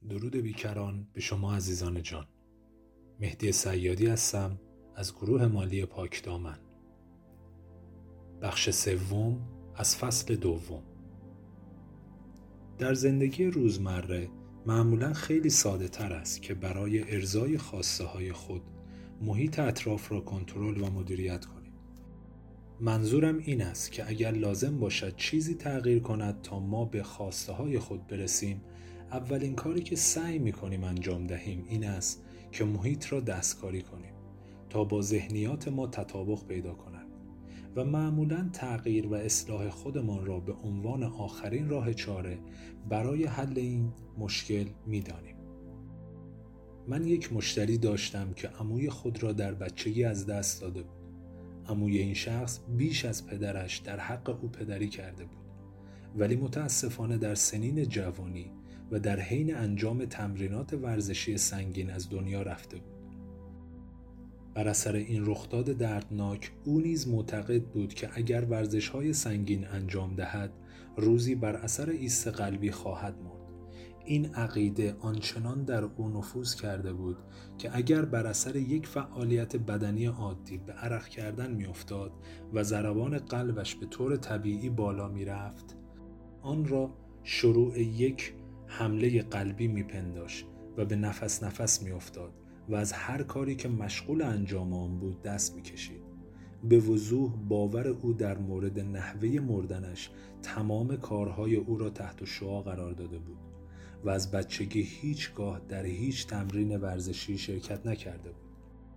درود بیکران به شما عزیزان جان. مهدی صیادی هستم از گروه مالی پاکدامن. بخش سوم از فصل دوم. در زندگی روزمره معمولا خیلی ساده تر است که برای ارضای خواسته های خود محیط اطراف را کنترل و مدیریت کنیم. منظورم این است که اگر لازم باشد چیزی تغییر کند تا ما به خواسته های خود برسیم، اولین کاری که سعی می‌کنیم انجام دهیم این است که محیط را دستکاری کنیم تا با ذهنیات ما تطابق پیدا کند و معمولاً تغییر و اصلاح خودمان را به عنوان آخرین راه چاره برای حل این مشکل می‌دانیم. من یک مشتری داشتم که عموی خود را در بچگی از دست داده بود. عموی این شخص بیش از پدرش در حق او پدری کرده بود، ولی متاسفانه در سنین جوانی و در حین انجام تمرینات ورزشی سنگین از دنیا رفته بود. بر اثر این رخداد دردناک او نیز معتقد بود که اگر ورزش‌های سنگین انجام دهد روزی بر اثر ایست قلبی خواهد مرد. این عقیده آنچنان در او نفوذ کرده بود که اگر بر اثر یک فعالیت بدنی عادی به عرق کردن می‌افتاد و ضربان قلبش به طور طبیعی بالا می‌رفت، آن را شروع یک حمله قلبی میپنداشت و به نفس میافتاد و از هر کاری که مشغول انجام آن بود دست میکشید. به وضوح باور او در مورد نحوه مردنش تمام کارهای او را تحت شعاع قرار داده بود و از بچگی هیچگاه در هیچ تمرین ورزشی شرکت نکرده بود.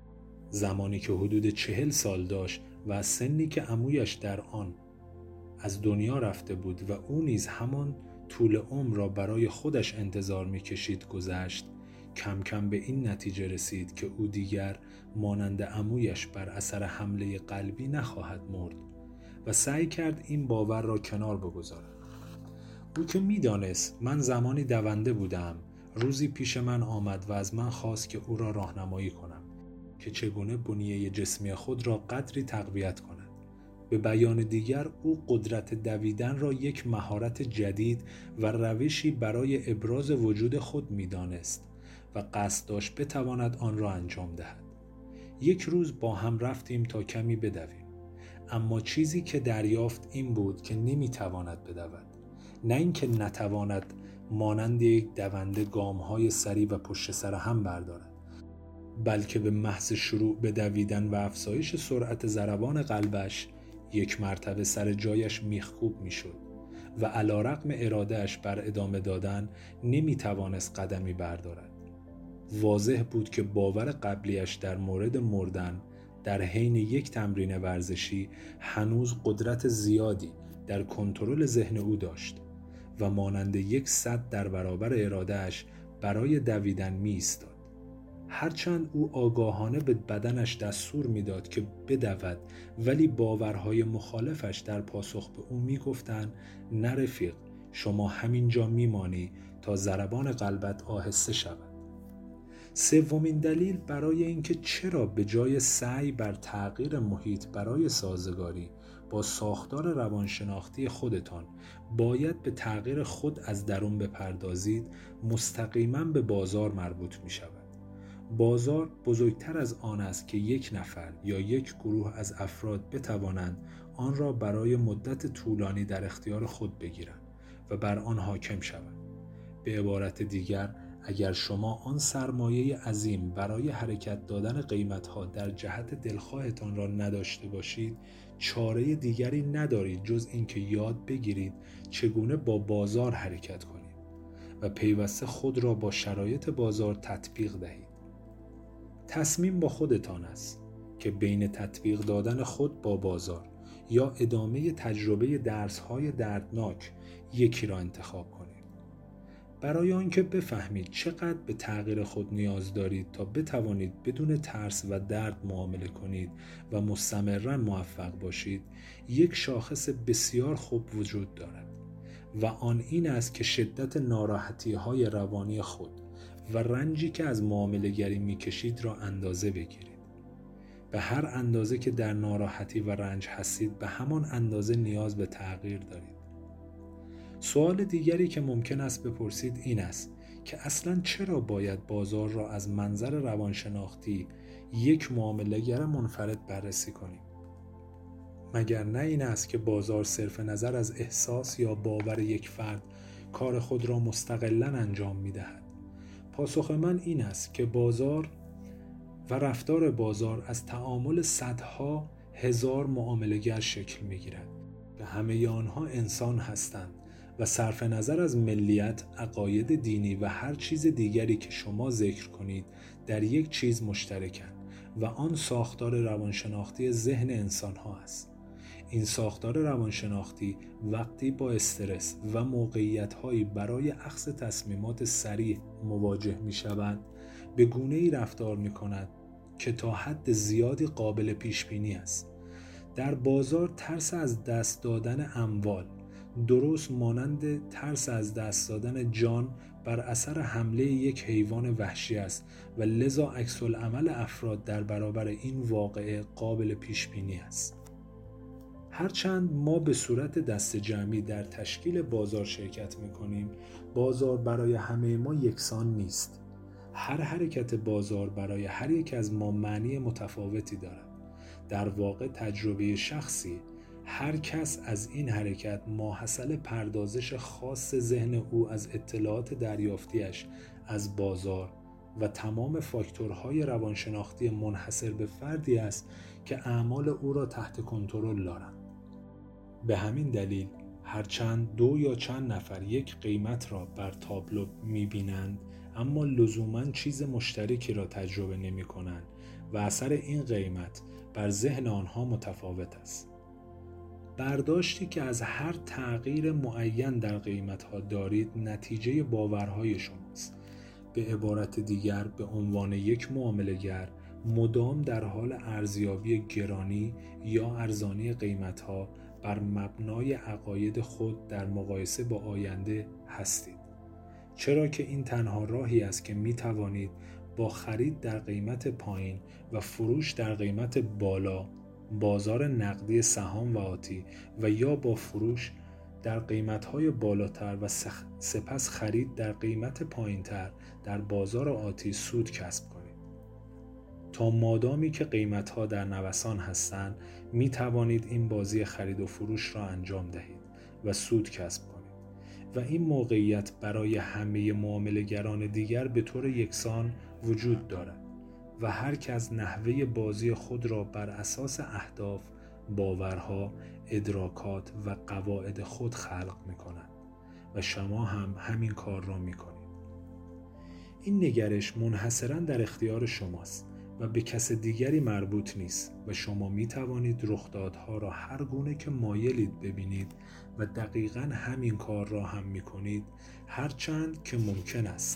زمانی که حدود 40 سال داشت و از سنی که عمویش در آن از دنیا رفته بود و او نیز همان طول عمر را برای خودش انتظار می‌کشید گذشت، کم کم به این نتیجه رسید که او دیگر مانند عمویش بر اثر حمله قلبی نخواهد مرد و سعی کرد این باور را کنار بگذارد. او که می‌دانست من زمانی دونده بودم، روزی پیش من آمد و از من خواست که او را راهنمایی کنم که چگونه بنیه جسمی خود را قدری تقویت کند. به بیان دیگر او قدرت دویدن را یک مهارت جدید و روشی برای ابراز وجود خود می‌دانست و قصد داشت بتواند آن را انجام دهد. یک روز با هم رفتیم تا کمی بدویم، اما چیزی که دریافت این بود که نمی‌تواند بدود. نه اینکه نتواند مانند یک دونده گام‌های سریع و پشت سر هم بردارد، بلکه به محض شروع به دویدن و افزایش سرعت ضربان قلبش یک مرتبه سر جایش میخکوب میشد و علیرغم ارادهش بر ادامه دادن نمیتوانست قدمی بردارد. واضح بود که باور قبلیش در مورد مردن در حین یک تمرین ورزشی هنوز قدرت زیادی در کنترل ذهن او داشت و مانند یک سد در برابر ارادهش برای دویدن میایستاد. هرچند او آگاهانه به بدنش دستور میداد که بدود، ولی باورهای مخالفش در پاسخ به او میگفتند نه رفیق، شما همینجا میمانی تا ضربان قلبت آهسته شود. سومین دلیل برای اینکه چرا به جای سعی بر تغییر محیط برای سازگاری با ساختار روانشناختی خودتان باید به تغییر خود از درون بپردازید، مستقیما به بازار مربوط می شود. بازار بزرگتر از آن است که یک نفر یا یک گروه از افراد بتوانند آن را برای مدت طولانی در اختیار خود بگیرند و بر آن حاکم شوند. به عبارت دیگر، اگر شما آن سرمایه عظیم برای حرکت دادن قیمتها در جهت دلخواهتان را نداشته باشید، چاره دیگری ندارید جز اینکه یاد بگیرید چگونه با بازار حرکت کنید و پیوسته خود را با شرایط بازار تطبیق دهید. تصمیم با خودتان است که بین تطبیق دادن خود با بازار یا ادامه تجربه درس‌های دردناک یکی را انتخاب کنید. برای آنکه بفهمید چقدر به تغییر خود نیاز دارید تا بتوانید بدون ترس و درد معامله کنید و مستمراً موفق باشید، یک شاخص بسیار خوب وجود دارد و آن این است که شدت ناراحتی‌های روانی خود و رنجی که از معامله‌گری می‌کشید را اندازه بگیرید. به هر اندازه که در ناراحتی و رنج هستید، به همان اندازه نیاز به تغییر دارید. سوال دیگری که ممکن است بپرسید این است که اصلاً چرا باید بازار را از منظر روانشناختی یک معامله‌گر منفرد بررسی کنیم؟ مگر نه این است که بازار صرف نظر از احساس یا باور یک فرد کار خود را مستقلاً انجام می‌دهد؟ پاسخ من این است که بازار و رفتار بازار از تعامل صدها هزار معامله‌گر شکل می‌گیرد که همه آنها انسان هستند و صرف نظر از ملیت، عقاید دینی و هر چیز دیگری که شما ذکر کنید در یک چیز مشترکند و آن ساختار روانشناختی ذهن انسان‌ها است. این ساختار روانشناختی وقتی با استرس و موقعیت‌هایی برای اخذ تصمیمات سریع مواجه می‌شوند، به گونه‌ای رفتار می‌کند که تا حد زیادی قابل پیش‌بینی است. در بازار ترس از دست دادن اموال درست مانند ترس از دست دادن جان بر اثر حمله یک حیوان وحشی است و لذا عکس‌العمل افراد در برابر این واقعه قابل پیش‌بینی است. هرچند ما به صورت دست جمعی در تشکیل بازار شرکت می‌کنیم، بازار برای همه ما یکسان نیست. هر حرکت بازار برای هر یک از ما معنی متفاوتی دارد. در واقع تجربه شخصی هر کس از این حرکت ماحصل پردازش خاص ذهن او از اطلاعات دریافتیش از بازار و تمام فاکتورهای روانشناختی منحصر به فردی است که اعمال او را تحت کنترل دارند. به همین دلیل هرچند دو یا چند نفر یک قیمت را بر تابلو می‌بینند، اما لزوماً چیز مشترکی را تجربه نمی‌کنند و اثر این قیمت بر ذهن آنها متفاوت است. برداشتی که از هر تغییر معین در قیمت‌ها دارید نتیجه باورهای شماست. به عبارت دیگر به عنوان یک معامله‌گر مدام در حال ارزیابی گرانی یا ارزانی قیمت‌ها بر مبنای عقاید خود در مقایسه با آینده هستید. چرا که این تنها راهی است که می توانید با خرید در قیمت پایین و فروش در قیمت بالا بازار نقدی سهام و آتی و یا با فروش در قیمت‌های بالاتر و سپس خرید در قیمت پایین‌تر در بازار آتی سود کسب کنید. تا مادامی که قیمت‌ها در نوسان هستند می توانید این بازی خرید و فروش را انجام دهید و سود کسب کنید و این موقعیت برای همه معامله‌گران دیگر به طور یکسان وجود دارد و هر کس نحوه بازی خود را بر اساس اهداف، باورها، ادراکات و قواعد خود خلق می‌کند و شما هم همین کار را می‌کنید. این نگرش منحصراً در اختیار شماست و به کس دیگری مربوط نیست و شما می توانید رخدادها را هر گونه که مایلید ببینید و دقیقاً همین کار را هم می کنید، هرچند که ممکن است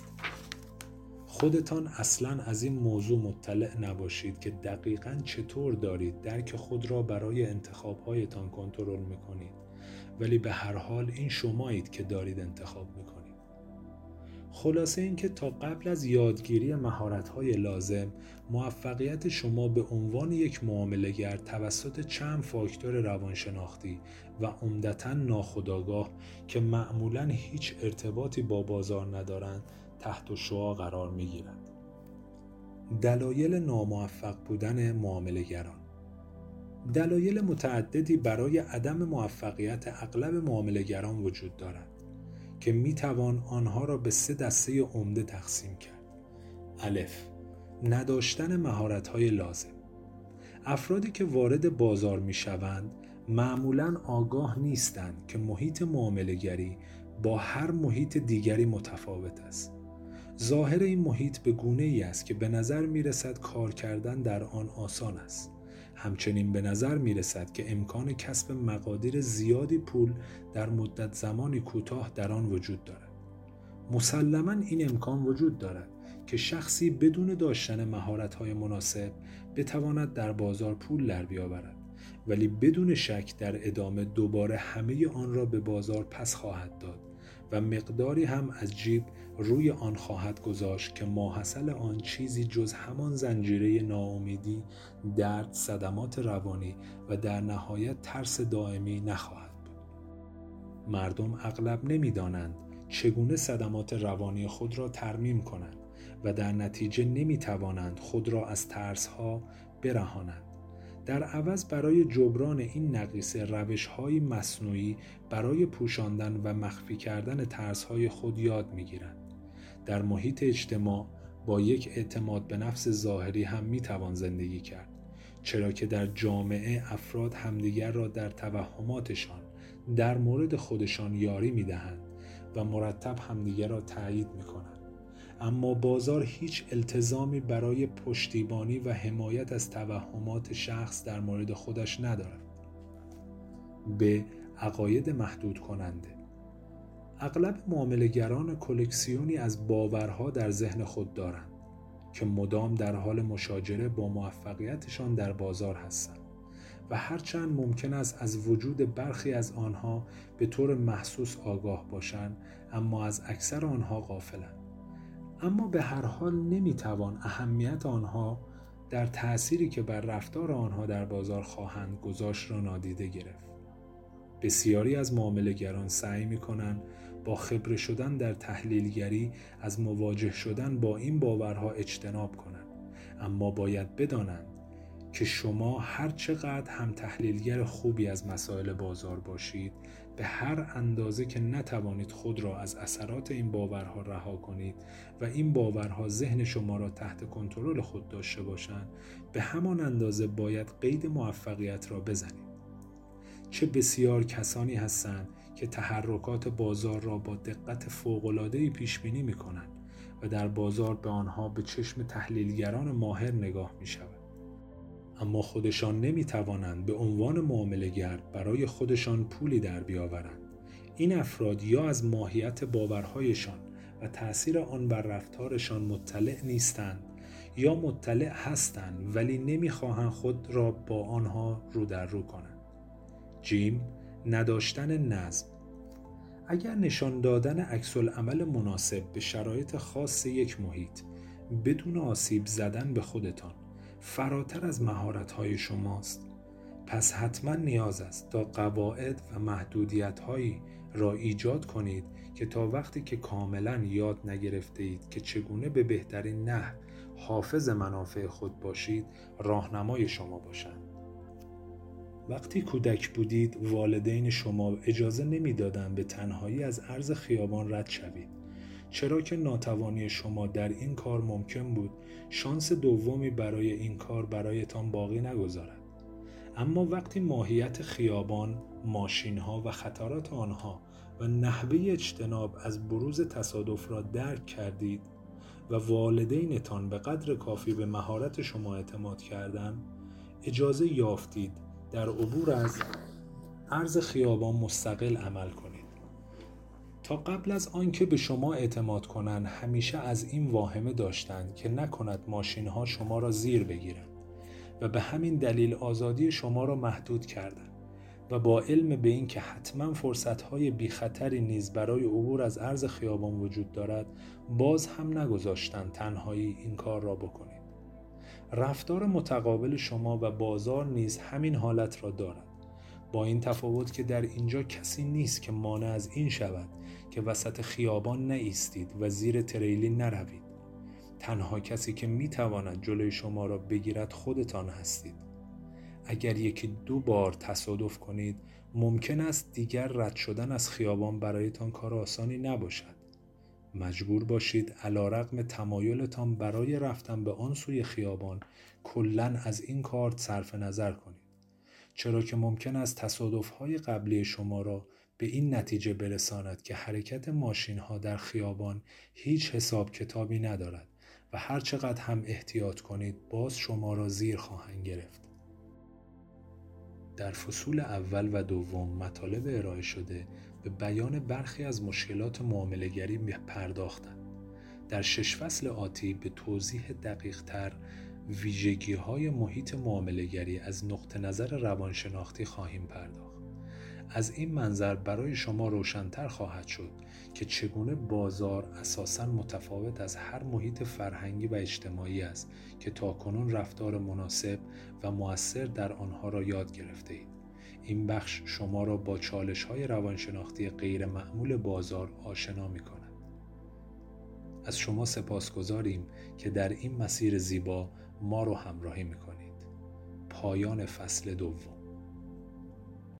خودتان اصلاً از این موضوع مطلع نباشید که دقیقاً چطور دارید درک خود را برای انتخاب‌هایتان کنترل می کنید، ولی به هر حال این شمایید که دارید انتخاب می کنید. خلاصه اینکه تا قبل از یادگیری مهارت‌های لازم، موفقیت شما به عنوان یک معامله‌گر توسط چند فاکتور روانشناختی و عمدتاً ناخودآگاه که معمولاً هیچ ارتباطی با بازار ندارند تحت شعاع قرار می‌گیرد. دلایل ناموفق بودن معامله‌گران. دلایل متعددی برای عدم موفقیت اغلب معامله‌گران وجود دارد که میتوان آنها را به 3 دسته عمده تقسیم کرد. الف، نداشتن مهارت‌های لازم. افرادی که وارد بازار میشوند معمولاً آگاه نیستند که محیط معامله‌گری با هر محیط دیگری متفاوت است. ظاهر این محیط به گونه‌ای است که به نظر میرسد کار کردن در آن آسان است. همچنین به نظر می رسد که امکان کسب مقادیر زیادی پول در مدت زمانی کوتاه در آن وجود دارد. مسلماً این امکان وجود دارد که شخصی بدون داشتن مهارت‌های مناسب بتواند در بازار پول در بیاورد، ولی بدون شک در ادامه دوباره همه آن را به بازار پس خواهد داد و مقداری هم از جیب روی آن خواهد گذاشت که ماحصل آن چیزی جز همان زنجیره ناامیدی، درد، صدمات روانی و در نهایت ترس دائمی نخواهد بود. مردم اغلب نمی‌دانند چگونه صدمات روانی خود را ترمیم کنند و در نتیجه نمی‌توانند خود را از ترس‌ها برهانند. در عوض برای جبران این نقیصه روش‌های مصنوعی برای پوشاندن و مخفی کردن ترس‌های خود یاد می‌گیرند. در محیط اجتماع با یک اعتماد به نفس ظاهری هم می‌توان زندگی کرد، چرا که در جامعه افراد همدیگر را در توهماتشان در مورد خودشان یاری می‌دهند و مرتب همدیگر را تأیید می‌کنند. اما بازار هیچ التزامی برای پشتیبانی و حمایت از توهمات شخص در مورد خودش ندارد. به عقاید محدود کننده. اغلب معامله‌گران کلکسیونی از باورها در ذهن خود دارند که مدام در حال مشاجره با موفقیتشان در بازار هستند و هرچند ممکن است از وجود برخی از آنها به طور محسوس آگاه باشند، اما از اکثر آنها غافلند. اما به هر حال نمیتوان اهمیت آنها در تأثیری که بر رفتار آنها در بازار خواهند گذاشت را نادیده گرفت. بسیاری از معامله‌گران سعی می‌کنند با خبره شدن در تحلیلگری از مواجه شدن با این باورها اجتناب کنند، اما باید بدانند که شما هر چقدر هم تحلیلگر خوبی از مسائل بازار باشید، به هر اندازه که نتوانید خود را از اثرات این باورها رها کنید و این باورها ذهن شما را تحت کنترل خود داشته باشند، به همان اندازه باید قید موفقیت را بزنید. چه بسیار کسانی هستند که تحرکات بازار را با دقت فوق‌العاده‌ای پیش‌بینی می‌کنند و در بازار به آنها به چشم تحلیلگران ماهر نگاه می‌شود، اما خودشان نمی‌توانند به عنوان معامله‌گر برای خودشان پولی در بیاورند. این افراد یا از ماهیت باورهایشان و تأثیر آن بر رفتارشان مطلع نیستند یا مطلع هستند ولی نمی‌خواهند خود را با آنها رو در رو کنند. جیم، نداشتن نظم. اگر نشان دادن عکس‌العمل مناسب به شرایط خاص یک محیط بدون آسیب زدن به خودتان فراتر از مهارت‌های شماست، پس حتما نیاز است تا قواعد و محدودیت‌هایی را ایجاد کنید که تا وقتی که کاملا یاد نگرفته اید که چگونه به بهترین نحو حافظ منافع خود باشید، راهنمای شما باشند. وقتی کودک بودید، والدین شما اجازه نمی‌دادند به تنهایی از عرض خیابان رد شوید، چرا که ناتوانی شما در این کار ممکن بود شانس دومی برای این کار برایتان باقی نگذارد. اما وقتی ماهیت خیابان، ماشین‌ها و خطرات آنها و نحوه اجتناب از بروز تصادف را درک کردید و والدینتان به قدر کافی به مهارت شما اعتماد کردند، اجازه یافتید در عبور از عرض خیابان مستقل عمل کنید. تا قبل از آنکه به شما اعتماد کنند همیشه از این واهمه داشتند که نکند ماشین‌ها شما را زیر بگیرند و به همین دلیل آزادی شما را محدود کردند و با علم به این که حتما فرصت‌های بی خطری نیز برای عبور از عرض خیابان وجود دارد، باز هم نگذاشتند تنهایی این کار را بکنید. رفتار متقابل شما و بازار نیز همین حالت را دارد، با این تفاوت که در اینجا کسی نیست که مانع از این شود که وسط خیابان نایستید و زیر تریلی نروید. تنها کسی که میتواند جلوی شما را بگیرد خودتان هستید. اگر یکی دو بار تصادف کنید، ممکن است دیگر رد شدن از خیابان برایتان کار آسانی نباشد. مجبور باشید علیرغم تمایلتان برای رفتن به آن سوی خیابان کلاً از این کار صرف نظر کنید، چرا که ممکن است تصادف‌های قبلی شما را به این نتیجه برساند که حرکت ماشین‌ها در خیابان هیچ حساب کتابی ندارد و هر چقدر هم احتیاط کنید باز شما را زیر خواهند گرفت. در فصول اول و دوم مطالب ارائه شده به بیان برخی از مشکلات معامله‌گری پرداختند. در 6 فصل آتی به توضیح دقیق‌تر ویژگی‌های محیط معامله‌گری از نقطه نظر روانشناختی خواهیم پرداخت. از این منظر برای شما روشن‌تر خواهد شد که چگونه بازار اساساً متفاوت از هر محیط فرهنگی و اجتماعی است که تاکنون رفتار مناسب و مؤثر در آنها را یاد گرفته اید. این بخش شما را با چالش‌های روانشناختی غیر معمول بازار آشنا می‌کند. از شما سپاسگزاریم که در این مسیر زیبا ما رو همراهی می‌کنید. پایان فصل دوم.